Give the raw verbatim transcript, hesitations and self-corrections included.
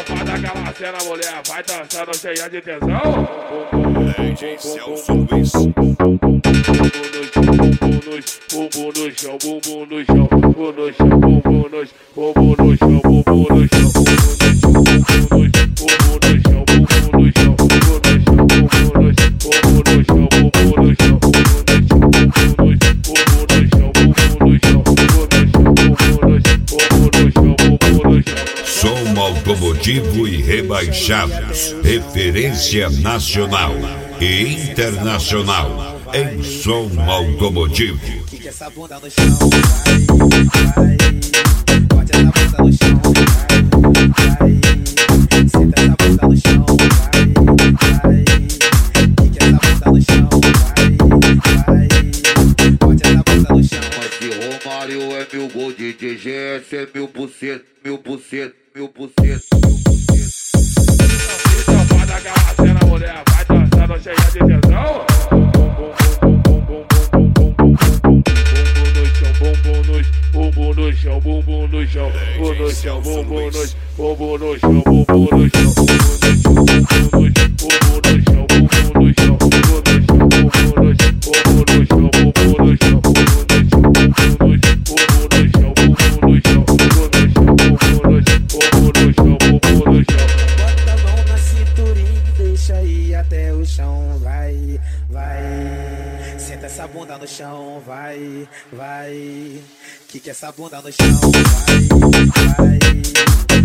safada, aquela cena, mulher vai dançando cheia de tesão. D J Celso Luiz. Bumbum no chão, bumbum no chão, bumbum no chão, bumbum no chão, bumbum no chão, bumbum no chão, bumbum no chão, bumbum no chão, bumbum no chão, bumbum no chão, bumbum no chão, Som automotivo e rebaixados, referência nacional e internacional em som automotivo. Fica essa bunda no chão, vai, vai. Bote essa bunda no chão, vai, vai. Senta essa bunda no chão, vai, vai. Fica essa bunda no chão, vai, vai. Bote essa bunda no chão. Mas Romário é mil gol, de D G S é mil por cento, mil por cento, mil por cento. Safada, aquela cena, mulher vai dançando cheia de tesão. Bumbum no chão, bumbum no chão, bumbum no chão, bumbum no chão, bumbum no chão, bumbum no chão, bumbum no chão, bumbum no chão, bumbum no chão, bumbum no chão, bumbum no chão, bumbum no chão, bumbum no chão, bumbum no chão. Bota a mão na cinturinha, deixa ir até o chão, vai, vai. Senta essa bunda no chão, vai, vai. Quica essa bunda no chão, vai, vai.